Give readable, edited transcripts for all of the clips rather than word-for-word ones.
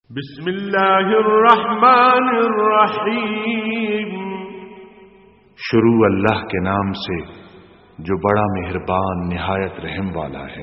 بسم اللہ الرحمن الرحیم، شروع اللہ کے نام سے جو بڑا مہربان نہایت رحم والا ہے۔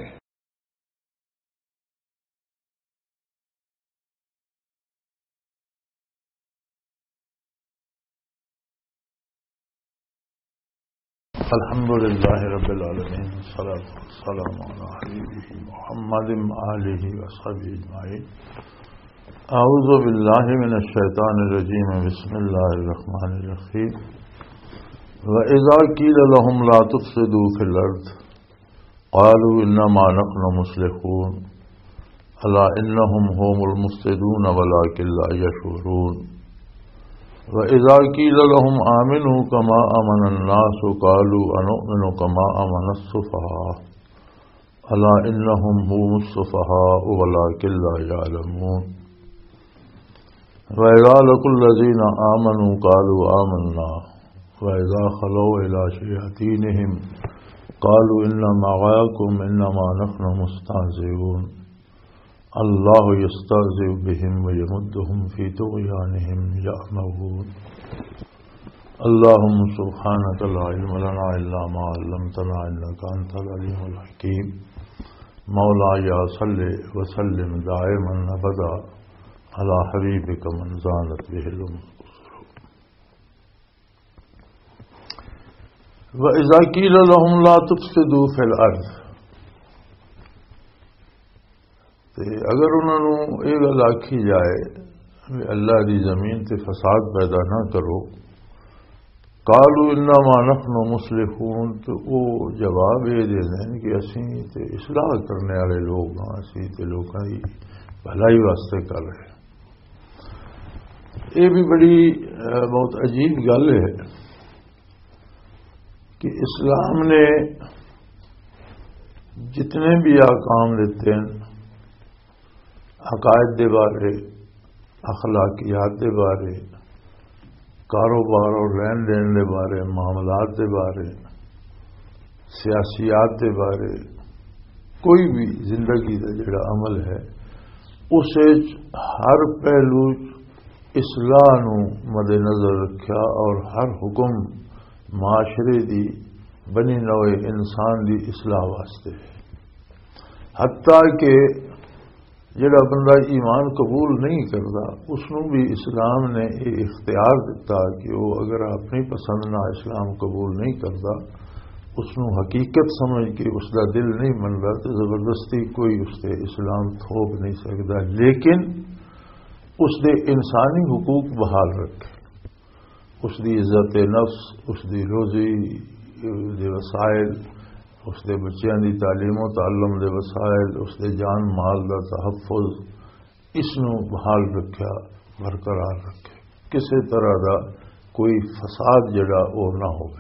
الحمدللہ رب العالمین، والصلاة والسلام علی حبیبہ محمد وآلہ وصحبہ اجمعین۔ اعوذ باللہ من الشیطان الرجیم، بسم اللہ الرحمن الرحیم۔ وَإِذَا قِيلَ لَهُمْ لَا تُفْسِدُوا فِي الْأَرْضِ قَالُوا إِنَّمَا نَحْنُ مُصْلِحُونَ أَلَا إِنَّهُمْ هُمُ الْمُفْسِدُونَ وَلَٰكِن لَّا يَشْعُرُونَ۔ وَإِذَا قِيلَ لَهُمْ آمِنُوا كَمَا آمَنَ النَّاسُ قَالُوا أَنُؤْمِنُ كَمَا آمَنَ السُّفَهَاءُ أَلَا إِنَّهُمْ هُمُ السُّفَهَاءُ وَلَٰكِن لَّا يَعْلَمُونَ۔ وَإِذَا لَقُوا الَّذِينَ آمَنُوا قَالُوا آمَنَّا وَإِذَا خَلَوْا إِلَىٰ شَيَاطِينِهِمْ قَالُوا إِنَّا مَعَكُمْ إِنَّمَا نَحْنُ مُسْتَهْزِئُونَ اللَّهُ يَسْتَهْزِئُ بِهِمْ وَيَمُدُّهُمْ فِي طُغْيَانِهِمْ يَعْمَهُونَ۔ اللهم سبحانك لا علم لنا إلا ما علمتنا إنك أنت العليم الحكيم۔ مولاي صل وسلم دائما أبدا على حبيبك من زانت به الأمور۔ وَإِذَا قِيلَ لَهُمْ لَا تُفْسِدُوا فِي الْأَرْضِ، اگر انہوں نے یہ گل آکھی جائے اللہ دی زمین تے فساد پیدا نہ کرو، قالوا انما نحن مصلحون، تو وہ جواب یہ دے دیں کہ اسی تے اصلاح کرنے والے لوگ ہاں، اسی تے لوگاں دی بھلائی واسطے کر رہے ہیں۔ یہ بھی بڑی بہت عجیب گل ہے کہ اسلام نے جتنے بھی احکام دیتے ہیں، عقائد دے بارے، اخلاقیات دے بارے، کاروبار اور لین دین دے بارے، معاملات دے بارے، سیاسیات دے بارے، کوئی بھی زندگی دا جڑا عمل ہے اس ہر پہلو اصلاح نو مد نظر رکھا، اور ہر حکم معاشرے دی بنی نوع انسان دی اصلاح واسطے، حتیٰ کہ جڑا بندہ ایمان قبول نہیں کرتا اس نو بھی اسلام نے یہ اختیار دیتا کہ وہ اگر اپنی پسند نہ اسلام قبول نہیں کرتا، اس نو حقیقت سمجھ کے اس دا دل نہیں منتا تو زبردستی کوئی اس سے اسلام تھوپ نہیں سکتا، لیکن اس دے انسانی حقوق بحال رکھے، اس دی عزت نفس، اس دی روزی دے وسائل، اس دے بچیاں دی تعلیم و تعلم دے وسائل، اس دے جان مال دا تحفظ، اس نو بحال رکھا، برقرار رکھے، کسی طرح دا کوئی فساد جڑا وہ نہ ہوئے۔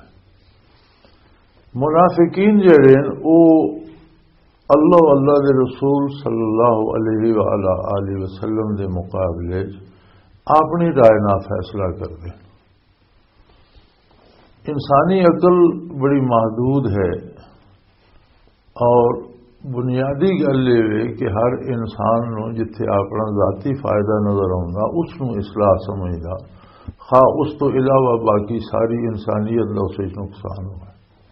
منافقین جڑے وہ اللہ اللہ دے رسول صلی اللہ علیہ وآلہ وسلم دے مقابلے اپنی رائے نہ فیصلہ کرتے۔ انسانی عقل بڑی محدود ہے، اور بنیادی گل یہ کہ ہر انسان نو جتھے اپنا ذاتی فائدہ نظر آتا اس نو اصلاح سمجھدا، خواہ اس تو علاوہ باقی ساری انسانیت کا اسے نقصان ہوا۔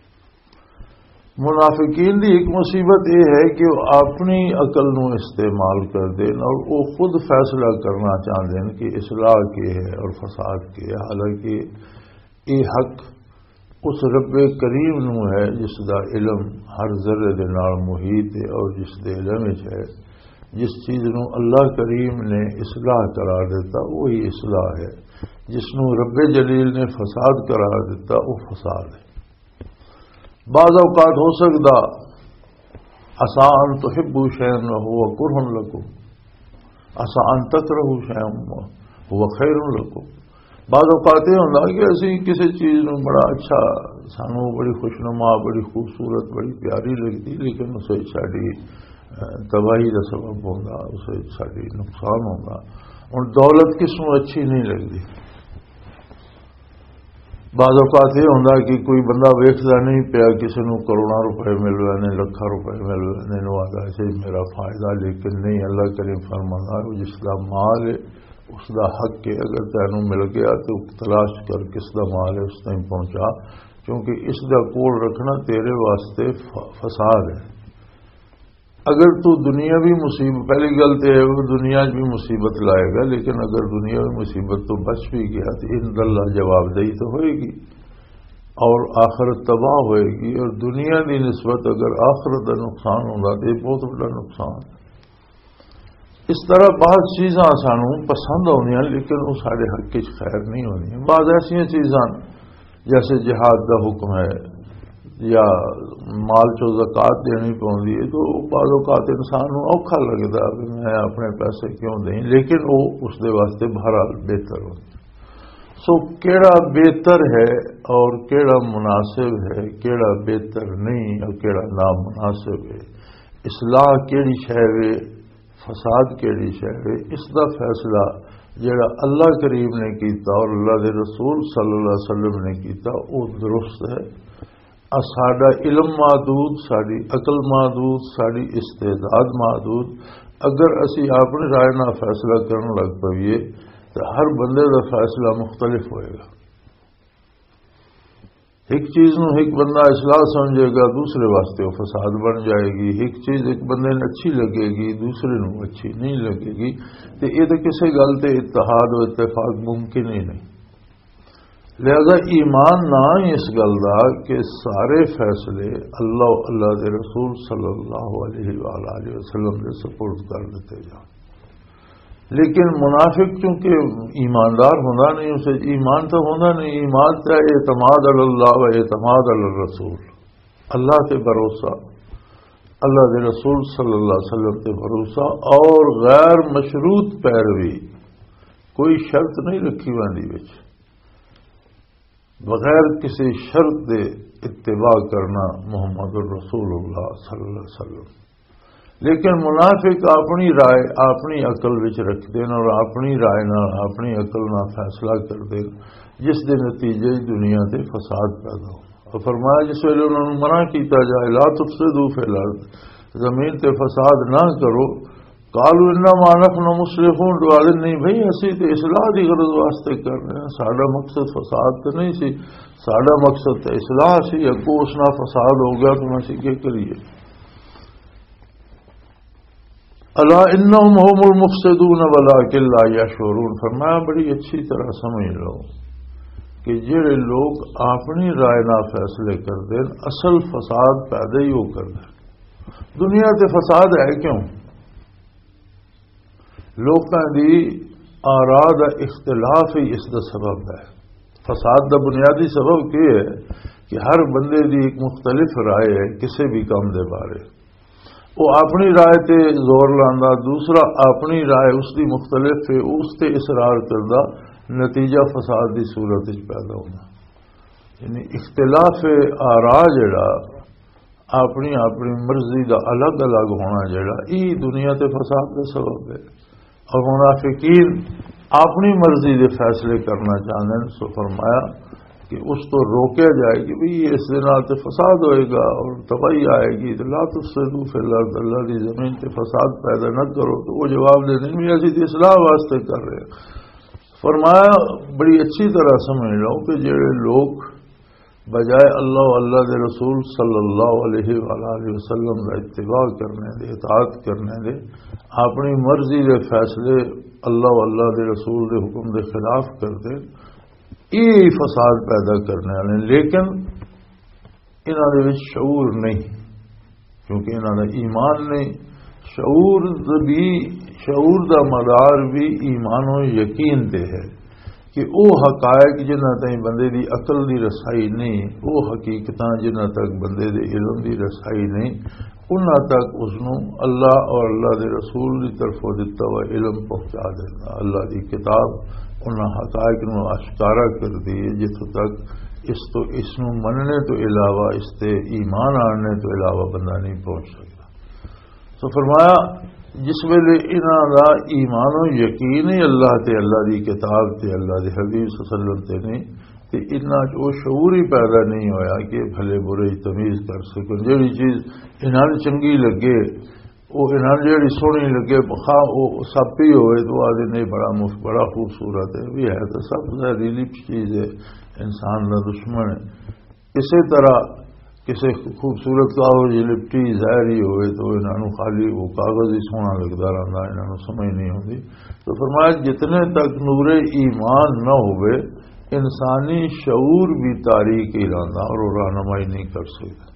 منافقین دی ایک مصیبت یہ ہے کہ وہ اپنی عقل نو استعمال کر دیں اور وہ خود فیصلہ کرنا چاہتے ہیں کہ اصلاح کے ہے اور فساد کے ہے، حالانکہ یہ حق اس رب کریم نو ہے جس دا علم ہر ذرے دے نال محیط ہے، اور جس دے علم ہے جس چیز نو اللہ کریم نے اصلاح قرار دیتا وہی اصلاح ہے، جس نو رب جلیل نے فساد قرار دیتا وہ فساد ہے۔ بعض اوقات ہو سکتا عسیٰ ان تحبوا شیئا وہو کرہ لکم، عسیٰ ان تکرہوا شیئا وہو خیر لکم۔ بعض اوقات یہ ہوتا کہ اسی کسی چیز نو بڑا اچھا، سانو بڑی خوشنما، بڑی خوبصورت، بڑی پیاری لگتی، لیکن اسے ساری تباہی کا سبب ہوگا، اسے ساری نقصان ہوگا۔ اور دولت کس نو اچھی نہیں لگتی، بعض اوقات یہ ہوتا کہ کوئی بندہ ویکھدا نہیں پیا، کسی کو کروڑاں روپے مل رہے ہیں، لاکھاں روپے مل رہے ہیں، آتا ہے میرا فائدہ، لیکن نہیں، اللہ کریم فرماتا ہے جس کا مال ہے اس کا حق ہے، اگر تینوں مل گیا تو تلاش کر کس کا مال ہے اس تک پہنچا، کیونکہ اس کا کول رکھنا تیرے واسطے فساد ہے۔ اگر تو دنیاوی مصیبت، پہلی گل تو ہے وہ دنیا بھی مصیبت لائے گا، لیکن اگر دنیاوی مصیبت تو بچ بھی گیا تو ان اللہ جواب دہی تو ہوئے گی اور آخرت تباہ ہوئے گی، اور دنیا کی نسبت اگر آخرت کا نقصان ہوگا تو یہ بہت بڑا نقصان۔ اس طرح بعض چیزاں سانو پسند ہونی ہیں لیکن وہ سارے حق کی خیر نہیں ہونی۔ بعض ایسی چیزاں جیسے جہاد کا حکم ہے یا مال چو زکات دینی پوندی ہے، تو بعض اوقات انسان کو اوکھا لگتا کہ میں اپنے پیسے کیوں دیں، لیکن وہ اس دے واسطے بہرحال بہتر ہو۔ سو کیڑا بہتر ہے اور کیڑا مناسب ہے، کیڑا بہتر نہیں اور کیڑا نامناسب ہے، اصلاح کیڑی شے ہے، فساد کیڑی شے ہے، اس دا فیصلہ جڑا اللہ کریم نے کیتا اور اللہ دے رسول صلی اللہ علیہ وسلم نے کیتا وہ درست ہے۔ ساڈا علم محدود، ساری عقل محدود، ساری استعداد محدود، اگر اسی اپنی رائے نہ فیصلہ کرنے لگ پئیے تو ہر بندے کا فیصلہ مختلف ہوئے گا۔ ایک چیز نو ایک بندہ اصلاح سمجھے گا، دوسرے واسطے وہ فساد بن جائے گی۔ ایک چیز ایک بندے نے اچھی لگے گی، دوسرے نو اچھی نہیں لگے گی، تو یہ تو کسی گل تے اتحاد و اتفاق ممکن ہی نہیں۔ لہذا ایمان نہ ہی اس گل دا کہ سارے فیصلے اللہ دے رسول صلی اللہ علیہ وآلہ وسلم کے سپرد کر دیتے جان۔ لیکن منافق چونکہ ایماندار ہونا نہیں، اسے ایمان تو ہونا نہیں، ایمان تو اعتماد اللہ و اعتماد الرسول، اللہ تے بھروسہ، اللہ دے رسول صلی اللہ علیہ وسلم تے بھروسہ اور غیر مشروط پیروی، کوئی شرط نہیں رکھی ویندی وچ، بغیر کسی شرط دے اتباع کرنا محمد الرسول اللہ صلی اللہ علیہ وسلم۔ لیکن منافق اپنی رائے اپنی عقل وچ رکھ دین اور اپنی رائے نہ اپنی عقل نہ فیصلہ کر دین، جس دے نتیجے دنیا تے فساد پیدا ہو۔ اور فرمایا جس ویلے انہوں نے منع کیتا جائے لا تفسدوا فی الارض، زمین تے فساد نہ کرو، قالوا انما نحن مصلحون، دوالے نہیں بھئی اسی تے اصلاح دی غرض واسطے کر رہے ہیں، ساڈا مقصد فساد تو نہیں سی، ساڈا مقصد تے اصلاح سی، اگو اس نہ فساد ہو گیا تو اسی کیا کریے۔ الا انہم هم المفسدون ولکن لا یشعرون، فرمایا بڑی اچھی طرح سمجھ لو کہ جڑے لوگ اپنی رائے نہ فیصلے کر دیں اصل فساد پیدا ہی ہو کر دیں۔ دنیا تے فساد ہے کیوں؟ لوکاں دی آراء دا اختلاف ہی اس دا سبب ہے۔ فساد دا بنیادی سبب کیا ہے کہ ہر بندے دی ایک مختلف رائے ہے کسی بھی کام دے بارے، وہ اپنی رائے تے زور لاندا، دوسرا اپنی رائے اس دی مختلف ہے اس تے اصرار کردہ، نتیجہ فساد دی صورت وچ پیدا ہونا۔ یعنی اختلاف آراء جڑا اپنی اپنی مرضی دا الگ الگ ہونا جڑا یہ دنیا تے فساد کا سبب ہے۔ اور منافقین اپنی مرضی دے فیصلے کرنا چاہتے ہیں، سو فرمایا کہ اس تو روکیا جائے کہ بھئی اس دن تے فساد ہوئے گا اور تباہی آئے گی، تو لا تفسدوا فی الارض، اللہ کی زمین تے فساد پیدا نہ کرو، تو وہ جواب دے دیں بھی اسی اصلاح واسطے کر رہے ہیں۔ فرمایا بڑی اچھی طرح سمجھ لو کہ جڑے لوگ بجائے اللہ و اللہ دے رسول صلی اللہ علیہ وآلہ وسلم کا اتباع کرنے دے، اطاعت کرنے دے، اپنی مرضی دے فیصلے اللہ و اللہ دے رسول دے حکم دے خلاف کرتے، یہ فساد پیدا کرنے والے، لیکن انہاں دے وچ شعور نہیں، کیونکہ انہاں دا ایمان نہیں۔ شعور دا مدار بھی ایمان و یقین تے ہے کہ وہ حقائق جنہ تک بندے دی عقل دی رسائی نہیں، وہ حقیقتاں جنہ تک بندے دے علم دی رسائی نہیں، انہاں تک اس نو اللہ اور اللہ دے رسول دی طرف دتا ہوا علم پہنچا دینا۔ اللہ دی کتاب انہاں حقائق نو آشکارا کر دی جتوں تک اس نو مننے تو علاوہ اس تے ایمان آنے تو علاوہ بندہ نہیں پہنچ سکتا۔ تو فرمایا جس ویلے انہاں دا ایمان و یقین ہی اللہ تے، اللہ دی کتاب تے، اللہ دے حبیب صلی اللہ علیہ وسلم تے نہیں، تو اتنا وہ شعور ہی پیدا نہیں ہویا کہ بھلے برے تمیز کر سکیں. جیڑی چیز انہوں چنگی لگے وہ انہوں جیڑی سونی لگے خواہ وہ سب ہی ہوئے تو آدھے نہیں بڑا خوبصورت ہے بھی ہے تو سب زہریلی چیز ہے, انسان کا دشمن ہے. اسی طرح کسی خوبصورت کاغذ لپٹی ظاہری ہوئے تو انہوں خالی وہ کاغذ ہی سونا لگتا رہتا, انہوں سمجھ نہیں ہوتی. تو فرمایا جتنے تک نور ایمان نہ ہوئے انسانی شعور بھی تاریخ ہی رہتا اور وہ رہنمائی نہیں کر سکتا.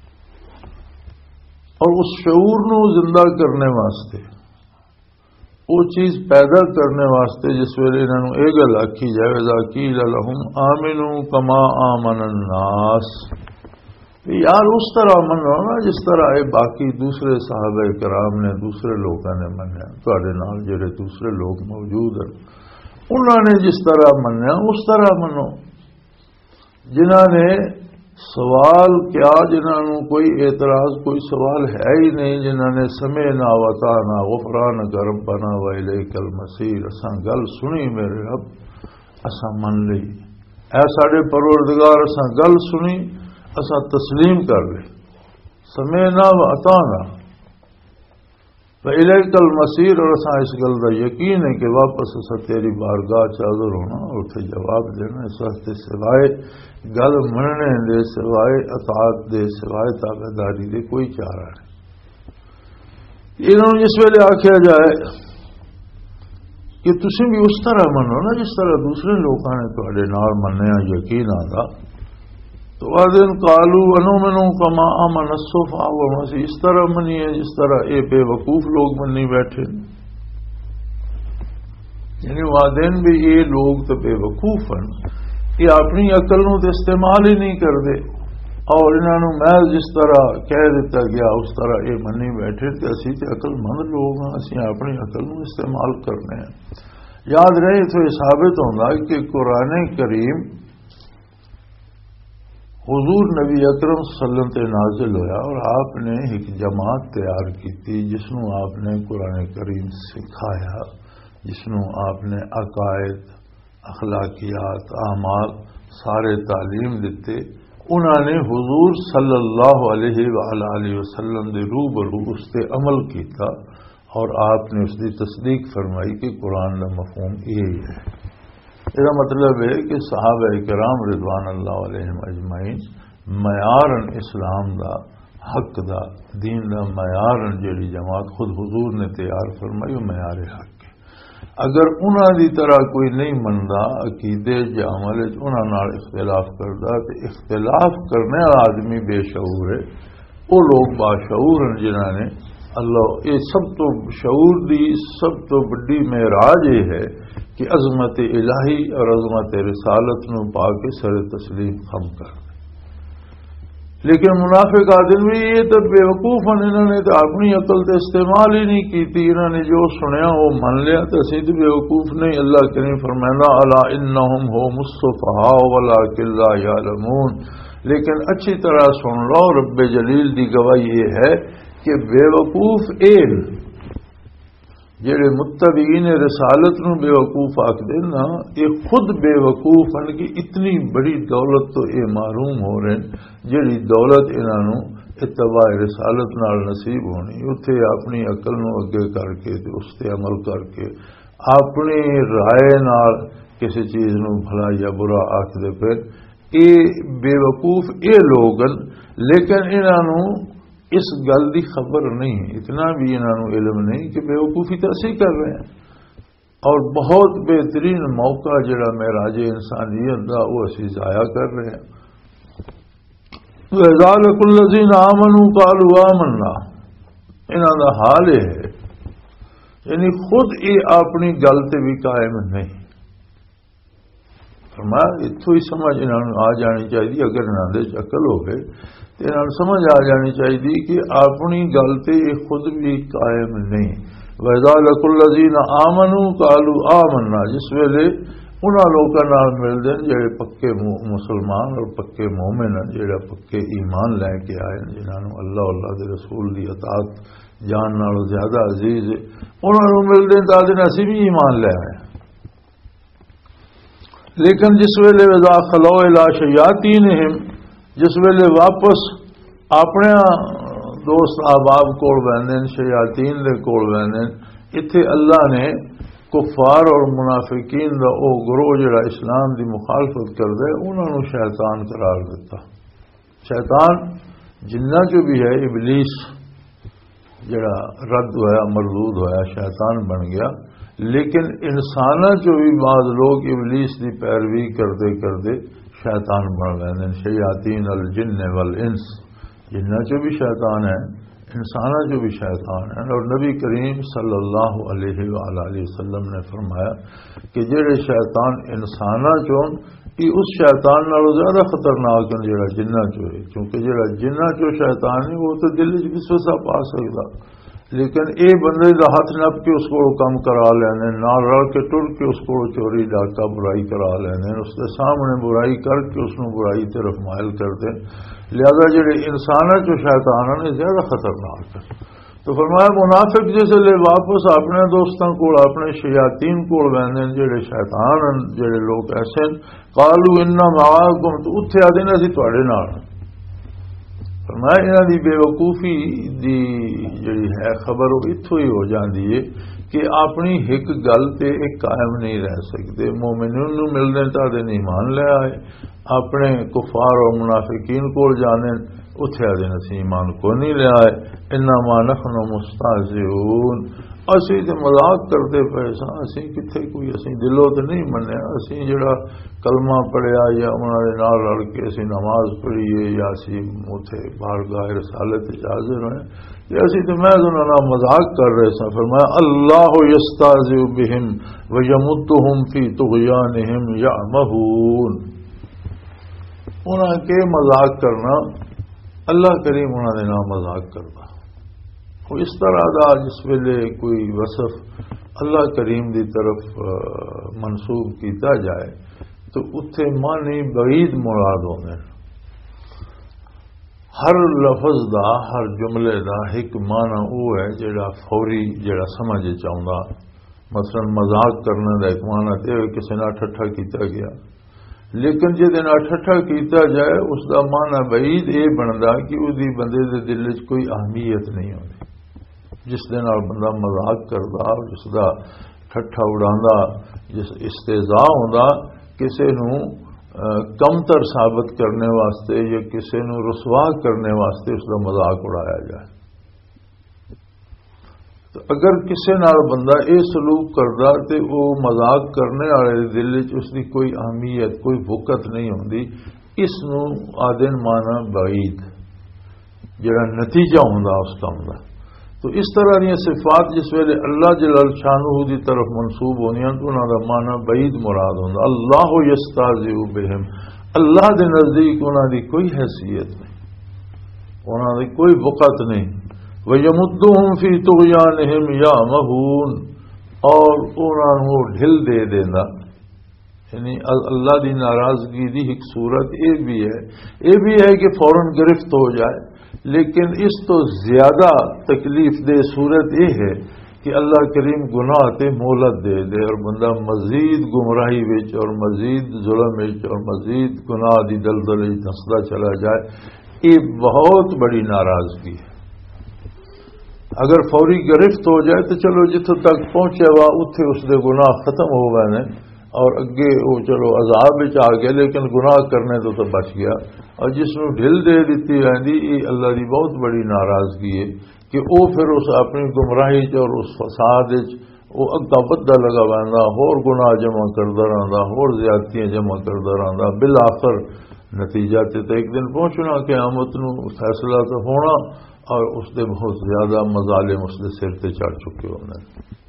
اور اس شعور نو زندہ کرنے واسطے وہ چیز پیدا کرنے واسطے جس ویلے انہوں نے یہ گل آکھی جائے اذا قیل لہم آمنوا کما آمن الناس, یار اس طرح منو نا جس طرح باقی دوسرے صحابہ کرام نے دوسرے لوگوں نے منیا, تواڈے نال جڑے دوسرے لوگ موجود ہیں انہوں نے جس طرح منیا اس طرح منو. جنہوں نے سوال کیا, جنہوں نے کوئی اعتراض کوئی سوال ہے ہی نہیں, جنہوں نے سمعنا وطعنا غفرانک ربنا والیک المصیر, اساں گل سنی میرے رب اساں من لئی, اے ساڈے پروردگار اساں گل سنی اساں تسلیم کر لے, سمعنا وطعنا والیک المصیر, اور اساں اس گل کا یقین ہے کہ واپس اساں تیری بارگاہ حاضر ہونا اور اتنے جواب دینا. اس واسطے سوائے گل مننے دے, سوائے اطاعت دے, سوائے تابعداری دے کوئی چارہ نہیں. انہوں جس ویلے آخیا جائے کہ تسی بھی اس طرح منو نا جس طرح دوسرے لوگوں نے تواڈے نال منیا یقین آتا, تو آدھن قالوا ونؤمن کما آمن السفہاء والمسیح, اس طرح منی ہے جس طرح یہ بے وقوف لوگ منی بیٹھے. یعنی وادین بھی یہ لوگ تو بے وقوف ہیں, یہ اپنی عقل نو تو استعمال ہی نہیں کرتے, اور انہوں محض جس طرح کہہ دیتا گیا اس طرح یہ منی بیٹھے تو اسی تے عقل مند لوگ ہیں, اسی اپنی عقل نو استعمال کرنے ہیں. یاد رہے تو یہ ثابت ہوگا کہ قرآن کریم حضور نبی اکرم صلی اللہ علیہ وسلم تے نازل ہویا اور آپ نے ایک جماعت تیار کی تھی جس نو آپ نے قرآن کریم سکھایا, جس نو آپ نے عقائد, اخلاقیات, اعمال سارے تعلیم دیتے. انہوں نے حضور صلی اللہ علیہ وآلہ وسلم دے روبرو اس تے عمل کیتا اور آپ نے اس کی تصدیق فرمائی کہ قرآن کا مفہوم یہی ہے. یہ مطلب ہے کہ صحابہ کرام رضوان اللہ علیہم اجمعین معیارن اسلام دا حق دا دین دا معیارن جڑی جماعت خود حضور نے تیار فرمائی وہ معیار حق ہے. اگر انہاں دی طرح کوئی نہیں مندا عقیدے یا عمل انہاں نال اختلاف کردا تو اختلاف کرنے والا آدمی بے شعور ہے. وہ لوگ باشعور ہیں جنہاں نے اللہ یہ سب تو شعور دی سب تو بڑی معراج یہ ہے کہ عظمت الہی اور عظمت رسالت نو پا کے سر تسلیم خم کر. لیکن منافق آدمی یہ تو بے وقوف ہیں, انہوں نے تو اپنی عقل تو استعمال ہی نہیں کی تھی, انہوں نے جو سنیا وہ من لیا, تو اسی تو بے وقوف نہیں. اللہ کریم فرمانا الا انہم هم السفہاء ولکن لا یعلمون, لیکن اچھی طرح سن لو رب جلیل دی گواہی یہ ہے کہ بے وقوف اے جڑے متبعین رسالت نو بے وقوف آکھدے نا, یہ خود بے وقوف ہیں کہ اتنی بڑی دولت تو یہ معروم ہو رہے ہیں جڑی دولت انہوں اتباع رسالت نال نصیب ہونی. اتنے اپنی عقل نو اگے کر کے اس تے عمل کر کے اپنی رائے نال کسی چیز نو بھلا یا برا آکھدے پے, یہ بے وقوف یہ لوگ, لیکن انہوں اس گل دی خبر نہیں, اتنا بھی انہوں علم نہیں کہ بے وقوفی تو اسی کر رہے ہیں. اور بہت بہترین موقع جڑا معراج انسانیت دا وہ اسی ضائع کر رہے ہیں. وَإِذَا لَقُوا الَّذِينَ آمَنُوا قَالُوا آمَنَّا, انہوں دا حال یہ ہے یعنی خود یہ اپنی گل تے بھی قائم نہیں. فرمایا اتوں ہی سمجھ انہوں آ جانی چاہیے, اگر انہوں دے عقل ہو گئے تو انہوں سمجھ آ جانی چاہیے کہ اپنی گل تے خود بھی قائم نہیں. وَإِذَا لَقُوا الَّذِينَ آمَنُوا قَالُوا آمَنَّا, جس ویلے انہاں لوگوں نال ملتے ہیں جڑے پکے مسلمان اور پکے مومن ہیں, جڑے پکے ایمان لے کے آئے ہیں, جنہوں اللہ اللہ دے رسول دی اطاعت جان نالوں زیادہ عزیز ہے, انہوں ملتے ہیں تو اسی بھی ایمان لے آئے. لیکن جس ویلے وذا خلو الی شیاطینہم جس ویلے واپس اپنے دوست احباب کول ویندے شیاطین دے کول ویندے اتھے اللہ نے کفار اور منافقین دا او گروہ جڑا اسلام دی مخالفت کردے انہوں نے شیطان قرار دیتا. شیطان جنہ جو بھی ہے ابلیس جڑا رد ہویا مردود ہویا شیطان بن گیا. لیکن انسانہ جو بھی بعض لوگ ابلیس دی پیروی کرتے کرتے شیطان بن گئے. شیاطین الجن والانس جنہ جو بھی شیطان ہے انسانہ جو بھی شیطان ہے. اور نبی کریم صلی اللہ علیہ وآلہ وسلم نے فرمایا کہ جڑے شیطان انسانہ چون یہ اس شیطان نالوں زیادہ خطرناک ہیں جڑا جنہ چو ہے. کیونکہ جڑا جنہ چو شیطان ہے وہ تو دل وسوسہ پا سکتا لیکن اے بندے دا ہاتھ نپ کے اس کو کم کرا لینے نال رل کے ٹر کے اس کو چوری ڈاکہ برائی کرا لینے اس کے سامنے برائی کر کے اس کو برائی طرف مائل کرتے. لہذا جڑے انسان جو شیطان نے زیادہ خطرناک ہے. تو فرمایا منافق جیسے لے واپس اپنے دوستوں کو اپنے شیاطین کو ویندے جڑے شیطان جڑے لوگ ایسے قالوا انا معاکم تو اتھے آدھے اسی تواڈے نال. فرمایا انہاں دی بے وقوفی دی جڑی ہے خبر وہ اتھوں ہی ہو جاندی ہے کہ اپنی ایک گل تے ایک قائم نہیں رہ سکتے. مومنوں نوں ملنے تاں ایمان لے آئے اپنے کفار اور منافقین کو جانے اتھے آدھے اسی ایمان کو نہیں لے آئے. انما نحن مستہزئون اسی تے مذاق کرتے پے ساں اسی کتھے کوئی اسی دلوں تے نہیں منیا اسی جڑا کلمہ پڑھیا یا انہاں دے نال رل کے اسی نماز پڑھی ہے یا اسی اوتھے بارگاہ رسالت حاضر ہوئے یا اسی تے محض انہاں نال مذاق کر رہے ساں. فرمایا اللہ یستہزئ بہم ویمدھم فی طغیانہم یعمہون. انہاں کے مذاق کرنا اللہ کریم انہاں دے نال مذاق کردا. اس طرح دا جس ویلے کوئی وصف اللہ کریم دی طرف منسوب کیتا جائے تو اتھے معنی بعید مراد ہوندے. ہر لفظ دا ہر جملے دا ایک معنی وہ ہے جڑا فوری جڑا سمجھ چاہندا. مثلا مذاق کرنے دا ایک معنی تے کسی نال ٹھٹھا کیتا گیا لیکن جے نال ٹھٹھا کیتا جائے اس دا معنی بعید یہ بندا کہ وہ دی بندے دے دل وچ کوئی اہمیت نہیں ہوندی. جس دے نال بندہ مذاق کردا جس دا ٹھٹھا اڑاندا جس استہزاء ہوندا کسی نوں کمتر ثابت کرنے واسطے یا کسی نوں رسوا کرنے واسطے اس دا مذاق اڑایا جائے. تو اگر کسی نال بندہ یہ سلوک کردا تے وہ مذاق کرنے والے دل وچ اس دی کوئی اہمیت کوئی وقت نہیں ہوندی اس نوں آدن مانا بعید جڑا نتیجہ ہوندا اس کام دا. تو اس طرح دی صفات جس ویلے اللہ جلال شانہ دی طرف منسوب ہونیاں تو انہاں دا معنی بعید مراد ہوندا. اللہ یستہزئ بہم اللہ دے نزدیک انہاں دی کوئی حیثیت نہیں انہاں دی کوئی وقت نہیں. ویمدھم فی طغیانہم یعمہون اور انہاں نوں ڈھل دے دیندا. یعنی اللہ دی ناراضگی دی ایک صورت یہ بھی ہے کہ فوراً گرفت ہو جائے لیکن اس تو زیادہ تکلیف دہ صورت یہ ہے کہ اللہ کریم گناہ تے مہلت دے دے اور بندہ مزید گمراہی وچ اور مزید ظلم وچ اور مزید گناہ دی دلدل وچ دھسدا چلا جائے. یہ بہت بڑی ناراضگی ہے. اگر فوری گرفت ہو جائے تو چلو جتوں تک پہنچے وا اتھے اس دے گناہ ختم ہو گئے اور اگے وہ چلو عذاب وچ آ گیا لیکن گناہ کرنے تو بچ گیا. اور جس نوں ڈھل دے دیتی رہندی یہ اللہ دی بہت بڑی ناراضگی ہے کہ وہ پھر اس اپنی گمراہی اور اس فساد وہ اگا بدہ لگا رہندا ہور گناہ جمع کردا رہندا ہور زیادتیاں جمع کردا رہندا. بالآخر نتیجہ تے ایک دن پہنچنا قیامت نوں فیصلہ تو ہونا اور اس دے بہت زیادہ مظالم اس دے سر تے چڑھ چکے ہونے.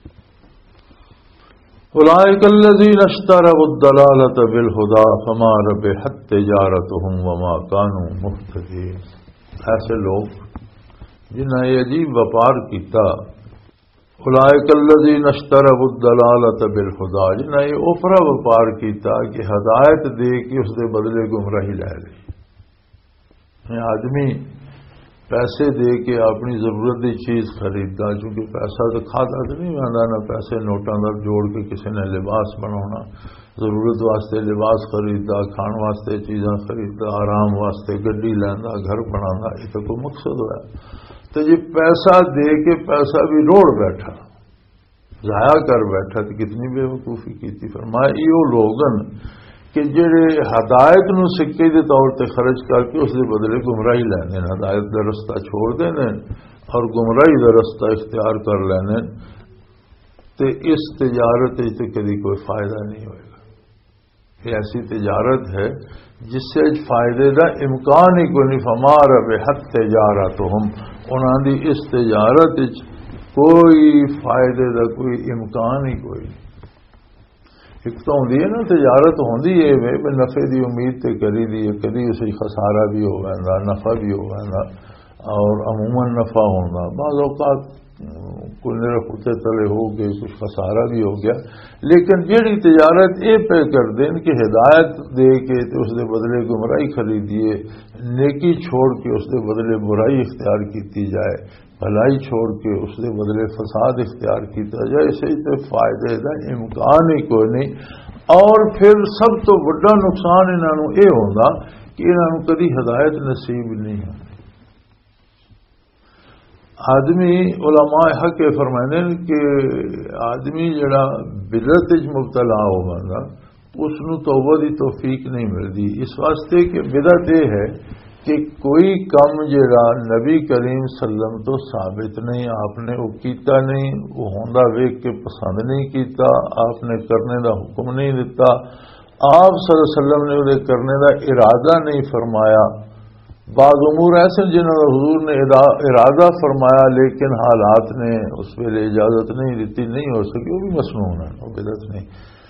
اولئک الذین اشتروا الضلالۃ بالہدی فما ربحت تجارتہم وما کانوا مہتدین. ایسے لوگ جنہاں یہ عجیب وپار کیتا. اولئک الذین اشتروا الضلالۃ بالہدی جنہاں یہ اوپرا وپار کیتا کہ ہدایت دے کے اس دے بدلے گمراہی لے لی. آدمی پیسے دے کے اپنی ضرورت کی چیز خریدتا، چونکہ پیسہ تو کھاتا تو نہیں آتا نہ پیسے نوٹاں دا جوڑ کے کسی نے لباس بنانا، ضرورت واسطے لباس خریدتا، کھان واسطے چیزاں خریدتا، آرام واسطے گڈی لینا، گھر بنانا، یہ تو کوئی مقصد ہوا تو یہ پیسہ دے کے پیسہ بھی روڑ بیٹھا، ضائع کر بیٹھا، تو کتنی بے وقوفی کی تھی۔ فرمایا یہ لوگن کہ جڑے ہدایت نو سکے دے طور تے خرچ کر کے اس دے بدلے گمراہی لینے، ہدایت دا رستہ چھوڑ دینے اور گمراہی دا رستہ اختیار کر لینے، تے اس تجارت تے کبھی کوئی فائدہ نہیں ہوئے گا۔ یہ ایسی تجارت ہے جس سے فائدے دا امکان ہی کوئی نہیں۔ فما ربحت تجارتہم، انہاں دی اس تجارت کوئی فائدے دا کوئی امکان ہی کوئی نہیں۔ ایک تو ہوندی ہے نا تجارت ہوندی ہے میں نفع دی امید تے کری دی ہے، کدی اسی خسارہ بھی ہو ویندا، نفع بھی ہو ویندا، اور عموماً نفع ہوندا، بعض اوقات کوئی نرختے تلے ہو گئے، کچھ خسارہ بھی ہو گیا، لیکن جیڑی تجارت یہ پہ کر دیں کہ ہدایت دے کے تے اس دے بدلے گمراہی خریدیے، نیکی چھوڑ کے اس دے بدلے برائی اختیار کیتی جائے، بھلائی چھوڑ کے اس دے بدلے فساد اختیار کیتا جائے، اسے تے فائدے دا امکان ہی کوئی نہیں۔ اور پھر سب تو بڑا نقصان انہوں یہ ہوتا کہ انہوں کدی ہدایت نصیب نہیں ہوتی۔ آدمی علماء حق فرمائے کہ آدمی جڑا بدعت مبتلا ہوگا اس نو توبہ دی توفیق نہیں ملتی، اس واسطے کہ بدعت یہ ہے کہ کوئی کم جڑا نبی کریم صلی اللہ علیہ وسلم تو ثابت نہیں، آپ نے وہ کیتا نہیں، وہ ہوندا ویکھ کے پسند نہیں کیتا، آپ نے کرنے دا حکم نہیں دیتا، آپ صلی اللہ علیہ وسلم نے وہ کرنے دا ارادہ نہیں فرمایا۔ بعض امور ایسے جنہوں نے حضور نے ارادہ فرمایا لیکن حالات نے اس ویلے اجازت نہیں دیتی، نہیں ہو سکی، وہ بھی مسنون ہے، وہ بدعت نہیں۔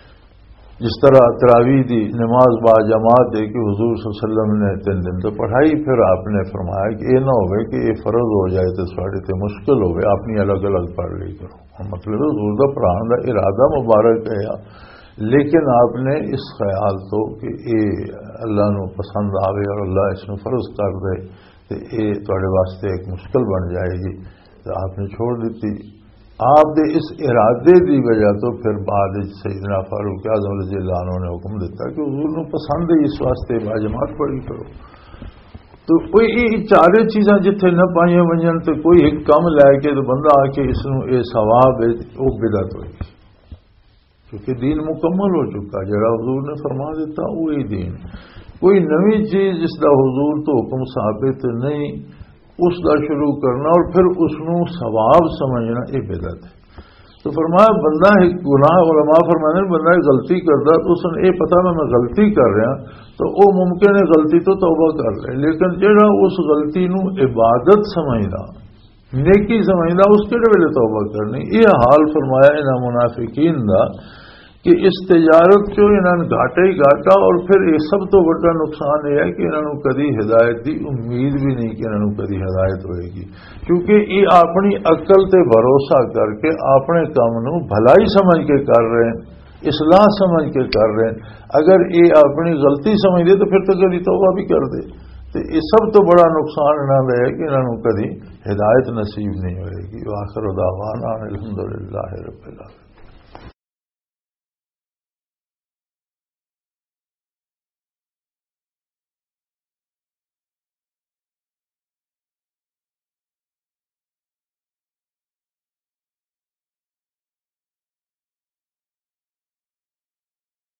جس طرح تراویح دی نماز با جماعت دے کہ حضور صلی اللہ علیہ وسلم نے 3 دن تو پڑھائی، پھر آپ نے فرمایا کہ یہ نہ ہوئے کہ یہ فرض ہو جائے تو ساڑے تے مشکل ہوئے، اپنی الگ الگ پڑھ لی کرو، مطلب حضور دا پڑھان دا ارادہ مبارک ہے، لیکن آپ نے اس خیال تو کہ یہ اللہ نو پسند آوے اور اللہ اس نو فرض کر دے تو یہ تواڈے واسطے ایک مشکل بن جائے گی، تو آپ نے چھوڑ دیتی۔ آپ دے اس ارادے دی وجہ تو پھر بعد سیدنا فاروق اعظم رضی اللہ عنہ نے حکم دیتا کہ حضور نو پسند ہے، اس واسطے باجماعت پڑھی کرو۔ تو کوئی یہ چارے چیزاں جتھے نہ پائیاں ونجن تو کوئی ایک کم لے کے تو بندہ آ کے اس نو اے ثواب ہے وہ بدعت ہوئی، کیونکہ دین مکمل ہو چکا، جڑا حضور نے فرما دیتا وہی دین۔ کوئی نئی چیز جس دا حضور تو حکم ثابت نہیں اس دا شروع کرنا اور پھر اس نو ثواب سمجھنا یہ بدعت ہے۔ تو فرمایا بندہ ایک گناہ، علماء فرمانے بندہ ایک غلطی کرتا تو اس نے یہ پتا میں غلطی کر رہا تو وہ ممکن ہے غلطی تو توبہ کر لے، لیکن جڑا اس غلطی نو عبادت سمجھدا، نیکی سمجھدا، اس کہڑے ویلے توبہ کرنی۔ یہ حال فرمایا انہاں منافقین دا کہ اس تجارت چو انہوں گھاٹا ہی گھاٹا، اور پھر یہ سب تو بڑا نقصان یہ ہے کہ انہوں کدی ہدایت دی امید بھی نہیں کہ انہوں کدی ہدایت ہوئے گی، کیونکہ یہ اپنی عقل تے بھروسہ کر کے اپنے کام نو بھلائی سمجھ کے کر رہے ہیں، اصلاح سمجھ کے کر رہے ہیں۔ اگر یہ اپنی غلطی سمجھ دے تو پھر تو کبھی توبہ بھی کر دے، تو یہ سب تو بڑا نقصان انہوں ہے کہ انہوں کدی ہدایت نصیب نہیں ہوئے گی۔ وآخر دعوانا الحمدللہ رب العالمین۔